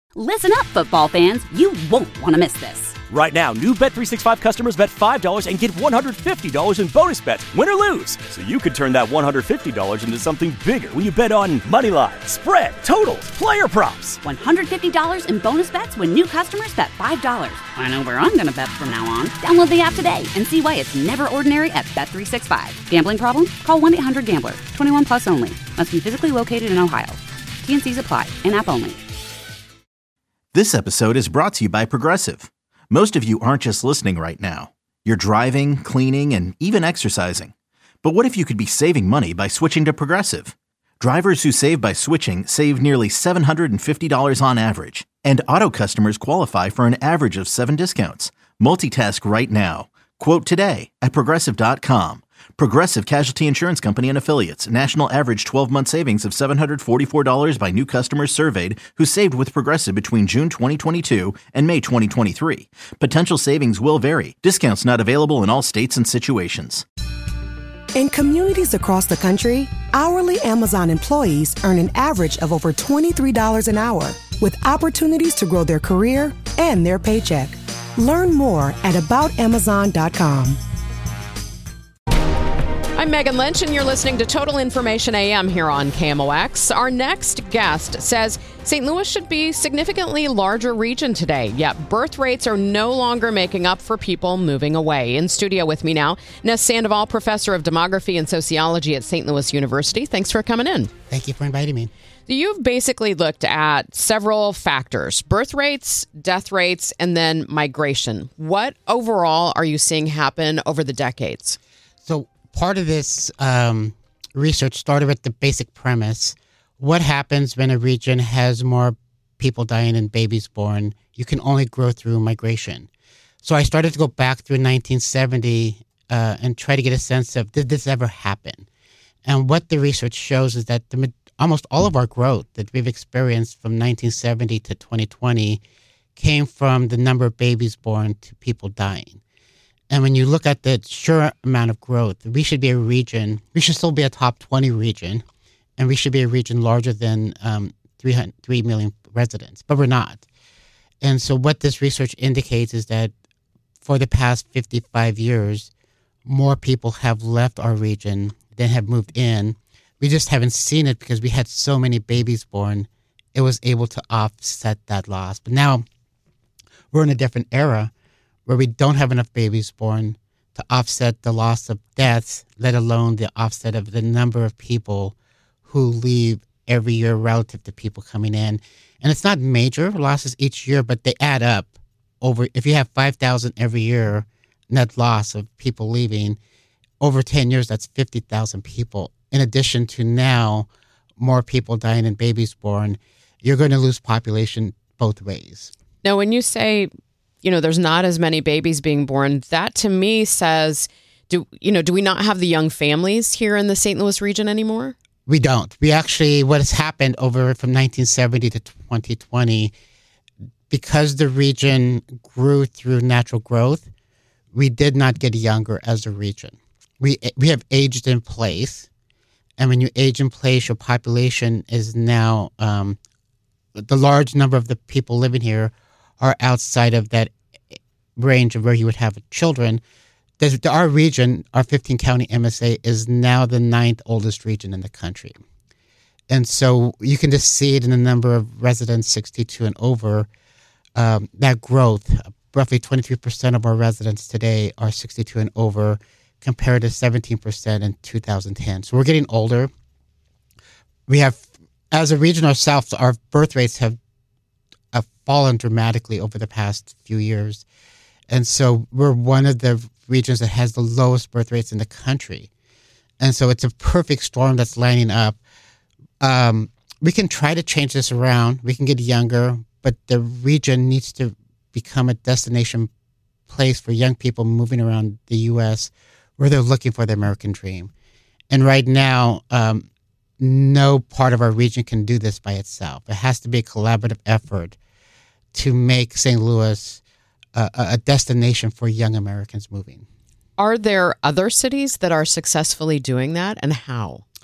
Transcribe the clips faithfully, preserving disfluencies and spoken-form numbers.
Listen up, football fans. You won't want to miss this. Right now, new Bet three sixty-five customers bet five dollars and get one hundred fifty dollars in bonus bets, win or lose. So you could turn that one hundred fifty dollars into something bigger when you bet on money line, spread, totals, player props. one hundred fifty dollars in bonus bets when new customers bet five dollars. I know where I'm going to bet from now on. Download the app today and see why it's never ordinary at Bet three sixty-five. Gambling problem? Call one eight hundred gambler. twenty-one plus only. Must be physically located in Ohio. T N Cs apply. In-app only. This episode is brought to you by Progressive. Most of you aren't just listening right now. You're driving, cleaning, and even exercising. But what if you could be saving money by switching to Progressive? Drivers who save by switching save nearly seven hundred fifty dollars on average. And auto customers qualify for an average of seven discounts. Multitask right now. Quote today at Progressive dot com. Progressive Casualty Insurance Company and Affiliates. National average twelve-month savings of seven hundred forty-four dollars by new customers surveyed who saved with Progressive between June twenty twenty-two and May twenty twenty-three. Potential savings will vary. Discounts not available in all states and situations. In communities across the country, hourly Amazon employees earn an average of over twenty-three dollars an hour, with opportunities to grow their career and their paycheck. Learn more at about amazon dot com. I'm Megan Lynch, and you're listening to Total Information A M here on K M O X. Our next guest says Saint Louis should be a significantly larger region today, yet birth rates are no longer making up for people moving away. In studio with me now, Ness Sandoval, professor of demography and sociology at Saint Louis University. Thanks for coming in. Thank you for inviting me. You've basically looked at several factors: birth rates, death rates, and then migration. What overall are you seeing happen over the decades? So part of this um, research started with the basic premise: what happens when a region has more people dying and babies born? You can only grow through migration. So I started to go back through nineteen seventy uh, and try to get a sense of, did this ever happen? And what the research shows is that the, almost all of our growth that we've experienced from nineteen seventy to twenty twenty came from the number of babies born to people dying. And when you look at the sheer amount of growth, we should be a region, we should still be a top twenty region, and we should be a region larger than um, three million residents, but we're not. And so what this research indicates is that for the past fifty-five years, more people have left our region than have moved in. We just haven't seen it because we had so many babies born, it was able to offset that loss. But now we're in a different era where we don't have enough babies born to offset the loss of deaths, let alone the offset of the number of people who leave every year relative to people coming in. And it's not major losses each year, but they add up over. If you have five thousand every year net loss of people leaving, over ten years, that's fifty thousand people. In addition to now more people dying and babies born, you're going to lose population both ways. Now, when you say, you know, there's not as many babies being born, that to me says, do you know, do we not have the young families here in the Saint Louis region anymore? We don't. We actually, what has happened over from nineteen seventy to twenty twenty, because the region grew through natural growth, we did not get younger as a region. We we have aged in place. And when you age in place, your population is now, um, the large number of the people living here are outside of that range of where you would have children. There's, our region, our fifteen county M S A, is now the ninth oldest region in the country. And so you can just see it in the number of residents sixty-two and over, um, that growth. Roughly twenty-three percent of our residents today are sixty-two and over, compared to seventeen percent in two thousand ten. So we're getting older. We have, as a region ourselves, our birth rates have, have fallen dramatically over the past few years. And so we're one of the regions that has the lowest birth rates in the country. And so it's a perfect storm that's lining up. Um, we can try to change this around. We can get younger, but the region needs to become a destination place for young people moving around the U S where they're looking for the American dream. And right now, um, no part of our region can do this by itself. It has to be a collaborative effort to make Saint Louis a, a destination for young Americans moving. Are there other cities that are successfully doing that, and how?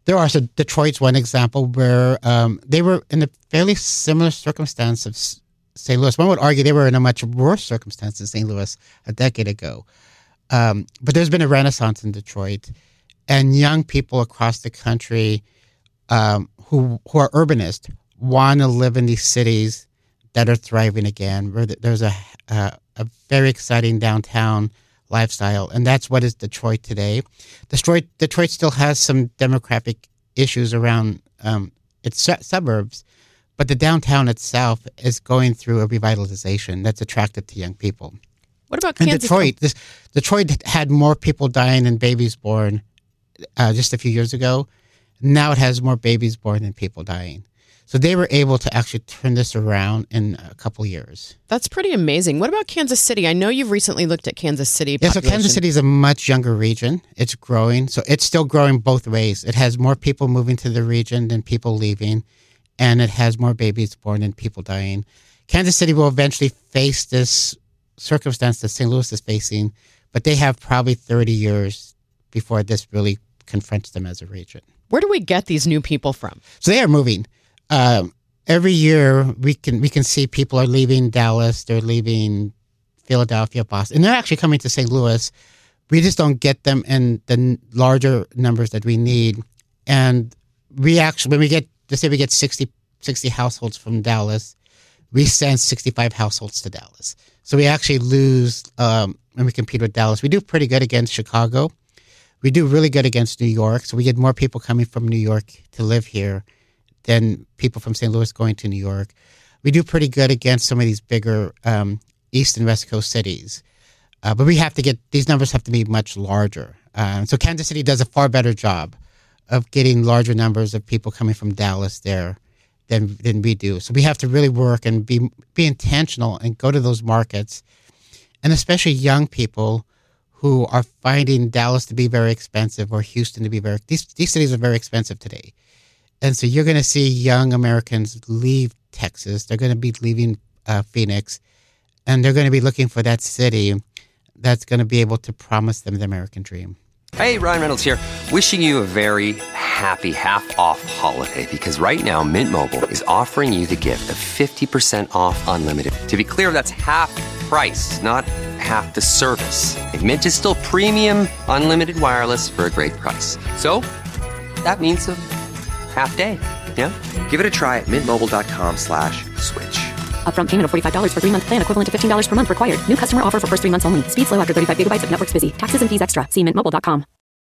there are. So Detroit's one example where um, they were in a fairly similar circumstance of Saint Louis. One would argue they were in a much worse circumstance than Saint Louis a decade ago. Um, but there's been a renaissance in Detroit, and young people across the country um, who who are urbanists want to live in these cities that are thriving again, where there's a, a, a very exciting downtown lifestyle, and that's what is Detroit today. Detroit Detroit still has some demographic issues around um, its su- suburbs, but the downtown itself is going through a revitalization that's attractive to young people. What about in Kansas? Detroit? This, Detroit had more people dying than babies born uh, just a few years ago. Now it has more babies born than people dying. So they were able to actually turn this around in a couple years. That's pretty amazing. What about Kansas City? I know you've recently looked at Kansas City population. Yeah, so Kansas City is a much younger region. It's growing. So it's still growing both ways. It has more people moving to the region than people leaving, and it has more babies born than people dying. Kansas City will eventually face this circumstance that Saint Louis is facing, but they have probably thirty years before this really confronts them as a region. Where do we get these new people from? So they are moving. Um, every year we can we can see people are leaving Dallas, they're leaving Philadelphia, Boston, and they're actually coming to Saint Louis. We just don't get them in the n- larger numbers that we need. And we actually, when we get, let's say we get sixty, sixty households from Dallas, we send sixty-five households to Dallas. So we actually lose um, when we compete with Dallas. We do pretty good against Chicago. We do really good against New York. So we get more people coming from New York to live here than people from Saint Louis going to New York. We do pretty good against some of these bigger um, East and West Coast cities. Uh, but we have to get, these numbers have to be much larger. Uh, so Kansas City does a far better job of getting larger numbers of people coming from Dallas there than than we do. So we have to really work and be be intentional and go to those markets, and especially young people who are finding Dallas to be very expensive or Houston to be very, these, these cities are very expensive today. And so you're going to see young Americans leave Texas. They're going to be leaving uh, Phoenix, and they're going to be looking for that city that's going to be able to promise them the American dream. Hey, Ryan Reynolds here, wishing you a very happy half-off holiday, because right now Mint Mobile is offering you the gift of fifty percent off unlimited. To be clear, that's half price, not half the service. And Mint is still premium unlimited wireless for a great price. So that means a half day, yeah? Give it a try at mintmobile.com slash switch. Upfront payment of forty-five dollars for three-month plan, equivalent to fifteen dollars per month required. New customer offer for first three months only. Speed slow after thirty-five gigabytes if network's busy. Taxes and fees extra. See mint mobile dot com.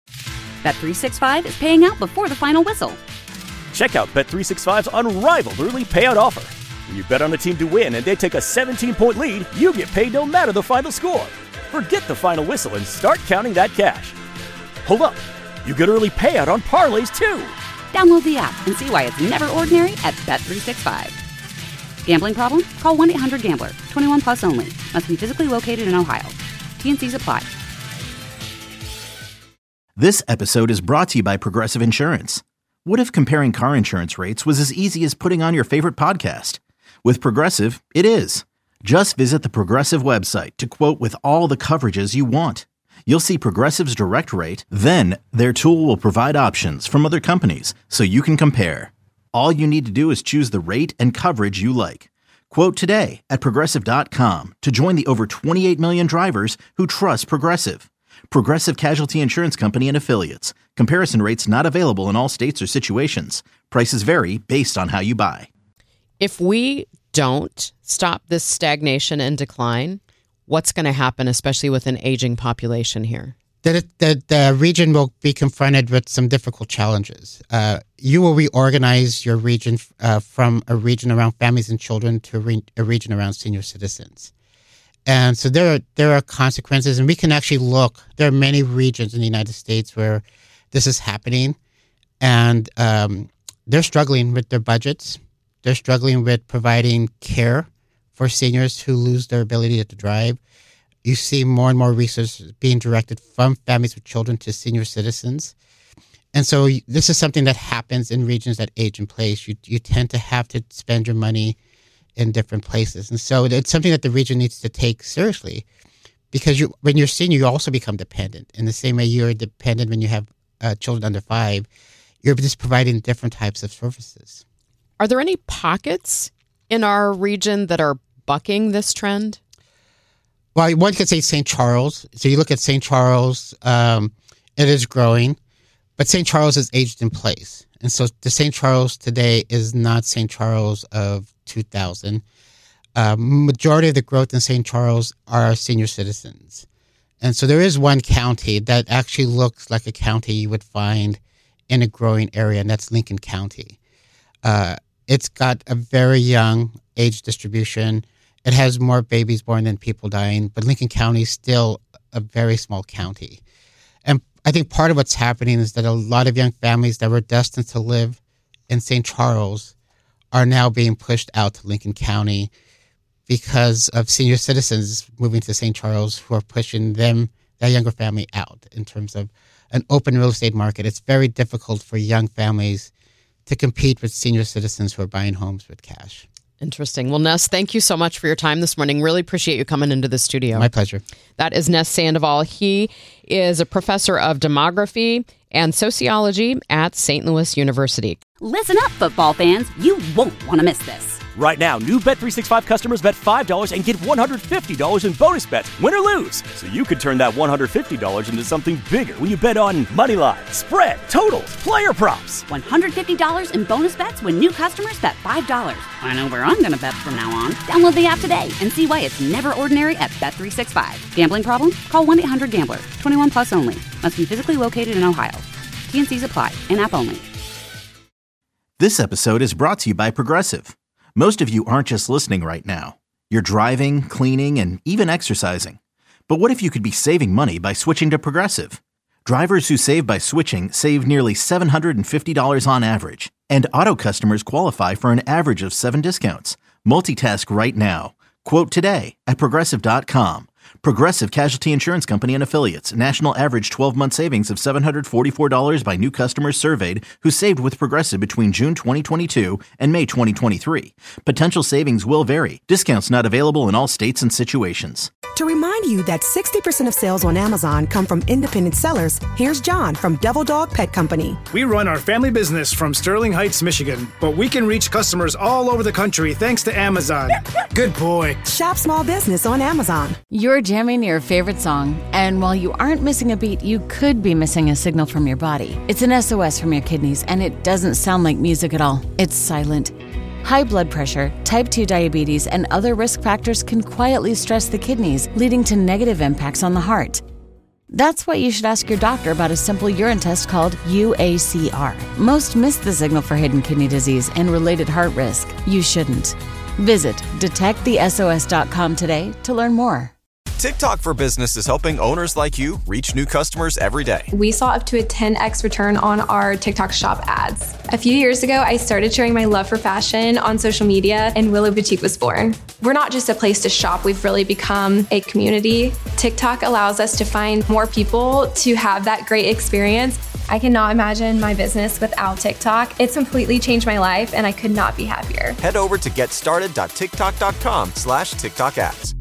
Bet three sixty-five is paying out before the final whistle. Check out Bet three sixty-five's unrivaled early payout offer. When you bet on a team to win and they take a seventeen-point lead, you get paid no matter the final score. Forget the final whistle and start counting that cash. Hold up. You get early payout on parlays, too. Download the app and see why it's never ordinary at Bet three sixty-five. Gambling problem? Call one eight hundred gambler. twenty-one plus only. Must be physically located in Ohio. T and C's apply. This episode is brought to you by Progressive Insurance. What if comparing car insurance rates was as easy as putting on your favorite podcast? With Progressive, it is. Just visit the Progressive website to quote with all the coverages you want. You'll see Progressive's direct rate, then their tool will provide options from other companies so you can compare. All you need to do is choose the rate and coverage you like. Quote today at Progressive dot com to join the over twenty-eight million drivers who trust Progressive. Progressive Casualty Insurance Company and Affiliates. Comparison rates not available in all states or situations. Prices vary based on how you buy. If we don't stop this stagnation and decline, what's going to happen, especially with an aging population here? That, it, that the region will be confronted with some difficult challenges. Uh, you will reorganize your region uh, from a region around families and children to a, re- a region around senior citizens. And so there are, there are consequences, and we can actually look. There are many regions in the United States where this is happening, and um, they're struggling with their budgets. They're struggling with providing care for seniors who lose their ability to drive. You see more and more resources being directed from families with children to senior citizens. And so this is something that happens in regions that age in place. You you tend to have to spend your money in different places. And so it's something that the region needs to take seriously, because you, when you're senior, you also become dependent. In the same way you're dependent when you have uh, children under five, you're just providing different types of services. Are there any pockets in our region that are bucking this trend? Well, one could say Saint Charles. So you look at Saint Charles, um, it is growing, but Saint Charles is aged in place. And so the Saint Charles today is not Saint Charles of two thousand. Uh, majority of the growth in Saint Charles are senior citizens. And so there is one county that actually looks like a county you would find in a growing area, and that's Lincoln County. Uh, it's got a very young age distribution. It has more babies born than people dying, but Lincoln County is still a very small county. And I think part of what's happening is that a lot of young families that were destined to live in Saint Charles are now being pushed out to Lincoln County because of senior citizens moving to Saint Charles who are pushing them, that younger family, out in terms of an open real estate market. It's very difficult for young families to compete with senior citizens who are buying homes with cash. Interesting. Well, Ness, thank you so much for your time this morning. Really appreciate you coming into the studio. My pleasure. That is Ness Sandoval. He is a professor of demography and sociology at Saint Louis University. Listen up, football fans. You won't want to miss this. Right now, new Bet three sixty-five customers bet five dollars and get one hundred fifty dollars in bonus bets, win or lose. So you could turn that one hundred fifty dollars into something bigger when you bet on money line, spread, totals, player props. one hundred fifty dollars in bonus bets when new customers bet five dollars. I know where I'm going to bet from now on. Download the app today and see why it's never ordinary at Bet three sixty-five. Gambling problem? Call one eight hundred gambler. twenty-one plus only. Must be physically located in Ohio. T and C's apply. In-app only. This episode is brought to you by Progressive. Most of you aren't just listening right now. You're driving, cleaning, and even exercising. But what if you could be saving money by switching to Progressive? Drivers who save by switching save nearly seven hundred fifty dollars on average. And auto customers qualify for an average of seven discounts. Multitask right now. Quote today at Progressive dot com. Progressive Casualty Insurance Company and Affiliates. National average twelve-month savings of seven hundred forty-four dollars by new customers surveyed who saved with Progressive between June twenty twenty-two and May twenty twenty-three. Potential savings will vary. Discounts not available in all states and situations. To remind you that sixty percent of sales on Amazon come from independent sellers, here's John from Devil Dog Pet Company. We run our family business from Sterling Heights, Michigan, but we can reach customers all over the country thanks to Amazon. Good boy. Shop small business on Amazon. You're jamming your favorite song, and while you aren't missing a beat, you could be missing a signal from your body. It's an S O S from your kidneys, and it doesn't sound like music at all. It's silent. High blood pressure, type two diabetes, and other risk factors can quietly stress the kidneys, leading to negative impacts on the heart. That's why you should ask your doctor about a simple urine test called U A C R. Most miss the signal for hidden kidney disease and related heart risk. You shouldn't. Visit detect the S O S dot com today to learn more. TikTok for Business is helping owners like you reach new customers every day. We saw up to a ten x return on our TikTok shop ads. A few years ago, I started sharing my love for fashion on social media, and Willow Boutique was born. We're not just a place to shop, we've really become a community. TikTok allows us to find more people to have that great experience. I cannot imagine my business without TikTok. It's completely changed my life, and I could not be happier. Head over to get started dot tiktok dot com slash TikTok ads.